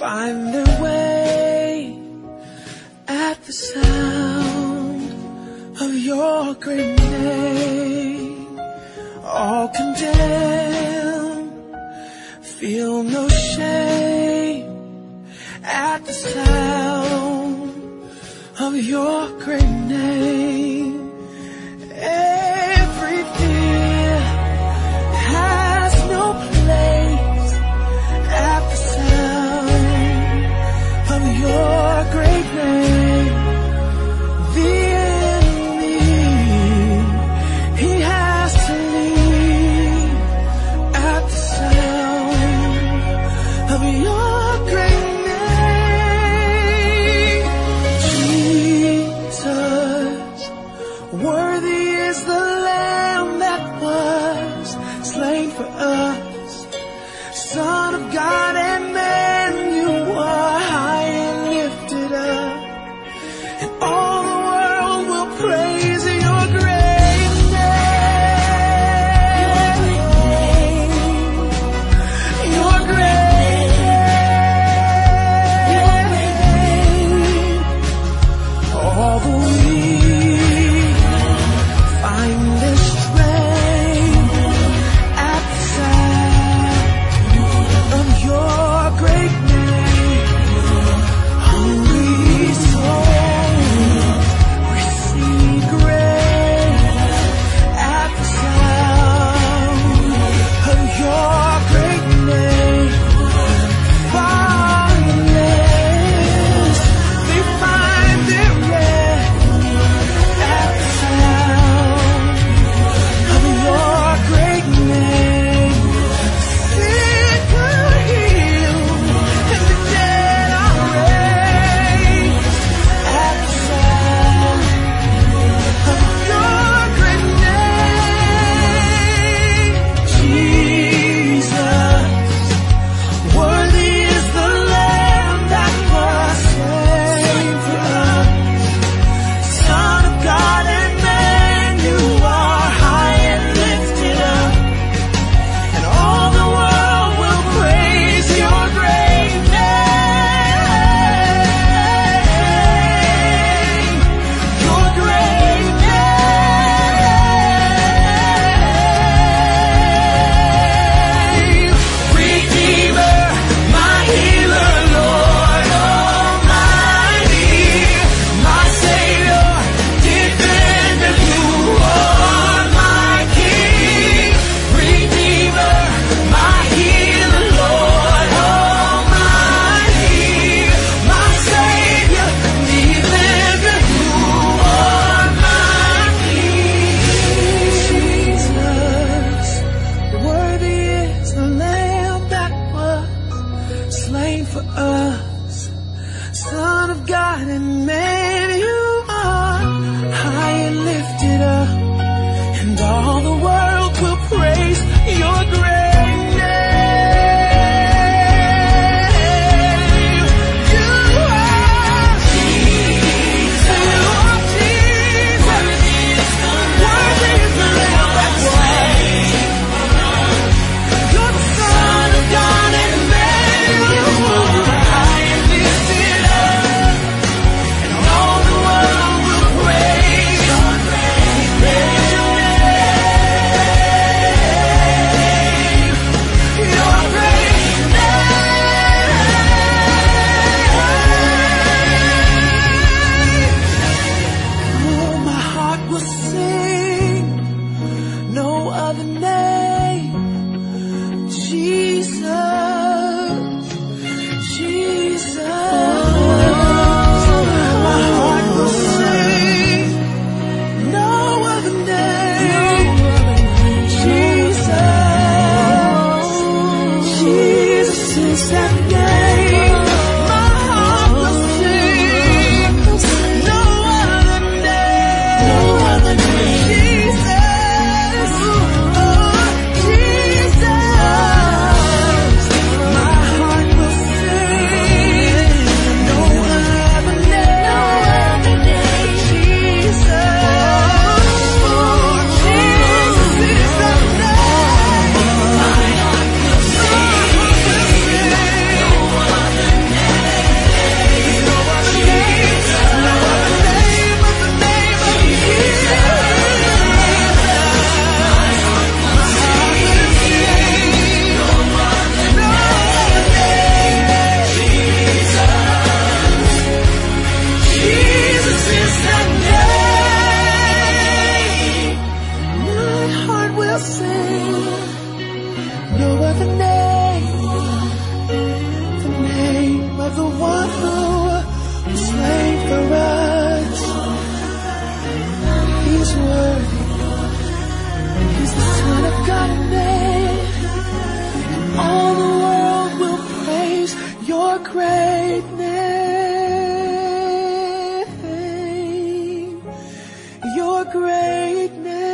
find their way at the sound of your great name. All condemned, feel no shame at the sound of your great name. Every fear has no place at the sound of your great name. The enemy, he has to leave at the sound of your great name. Jesus, worthy is the Lamb that was slain for us. Son of God and man, you are high and lifted up, and all the world will praise your great name. Your great name. All the weak find their strength at the sound of your great name. Hungry souls receive grace at the sound of your great name. Fatherless, they find their rest at the sound of your great name. Sick are healed and the dead are raised at the sound of your great name. Jesus, worthy is the Lamb that was slain for us. Son of God and man, you are high and lifted up, and all the world will praise your great name. Your great name. Redeemer, my healer, Lord Almighty, my Savior, defender, you are my King. Redeemer, my healer, Lord Almighty, my Savior, defender, you are my King. Jesus, worthy is the Lamb that was slain for us. Son of God and man, you are high and lifted up, and all the world will praise your great name. You are Jesus. You are Jesus. Worthy is the Lamb that was slain. You're the Son of God and man, you are high and lifted up, and all the world will praise your name. Your great name. Oh, my heart will sing no other name. Jesus, Jesus. My heart will sing no other name. Jesus, Jesus is that name. My heart will sing no other name. No other name. Jesus, oh Jesus. My heart will sing no other name. No other name. Jesus, oh Jesus is that name. My heart will sing no other your great name, your great name.